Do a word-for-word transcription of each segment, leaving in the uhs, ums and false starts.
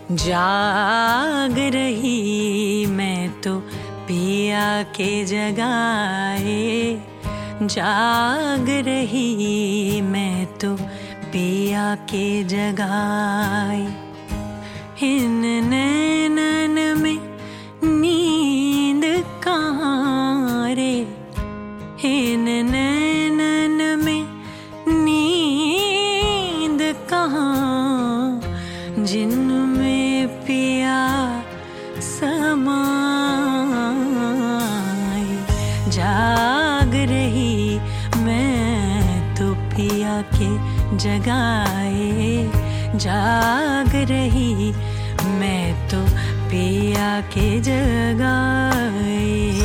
जाग रही मैं तो पिया के जगाए, जाग रही मैं तो पिया के जगाए। इन नैनन में नींद कहाँ रे, इन नैनन में नींद कहाँ, जिनमें पिया समाए। जाग रही मैं तो पिया के जगाए, जाग रही मैं तो पिया के जगाए।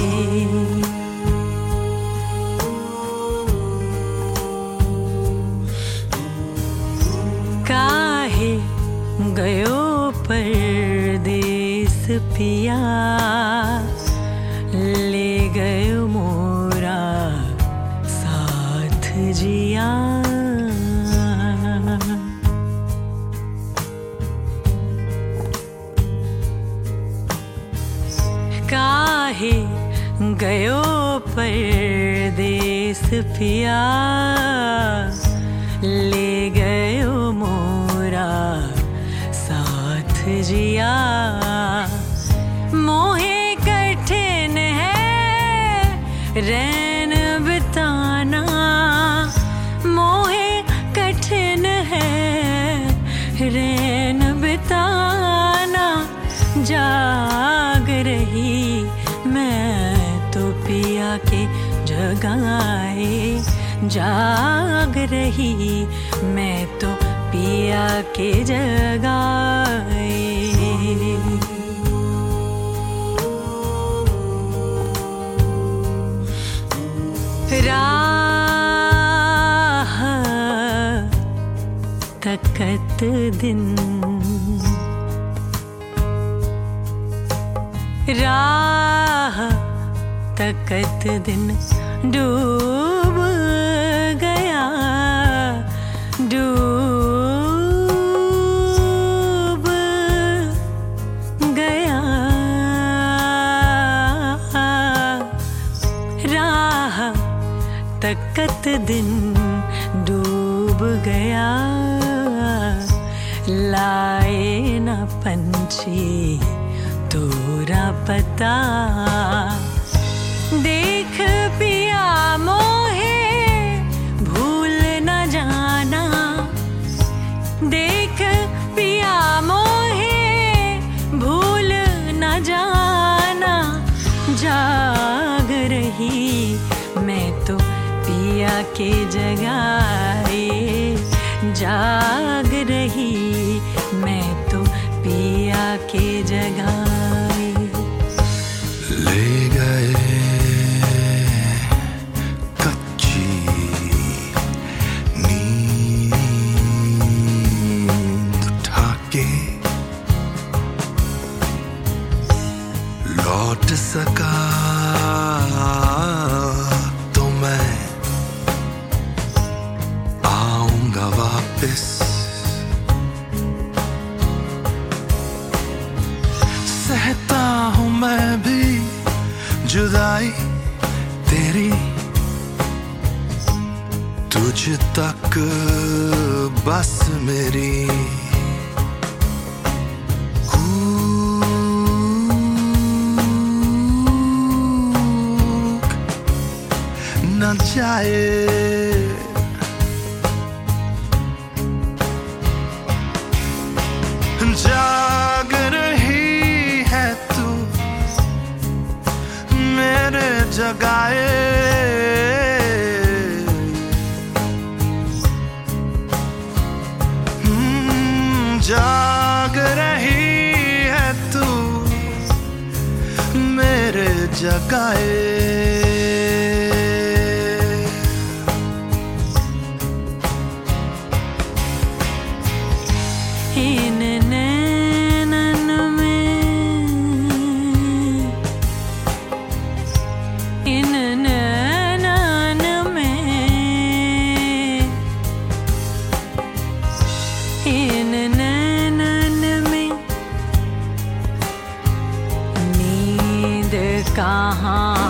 काहे गयो परदेस पिया, ले गयो मोरा साथ जिया। काहे गयो परदेस पिया, ले गयो मोरा साथ जिया। मोहे कठिन है रैन बिताना, मोहे कठिन है रैन बिताना। जाग रही मैं तो पिया के जगाए, जाग रही मैं तो पिया के जगाए। राह तकत दिन, राह तकत दिन डूब गया, डूब गया। राह तकत दिन डूब गया, लाए न पंछी तोरा पता। देख पिया मोहे भूल न जाना, देख पिया मोहे भूल न जाना। जाग रही मैं तो पिया के जगाए, जाग रही मैं तो पिया के जगाए। ले गए कच्ची नींद उठा के, लौट सका तो मैं आऊंगा वापस। सहता हूँ मैं भी जुदाई तेरी, तुझ तक बस मेरी कूक न जाए। जाग रही है तू मेरे जगाए, जाग रही है तू मेरे जगाए। इन नैनन में, इन नैनन में, इन नैनन में कहाँ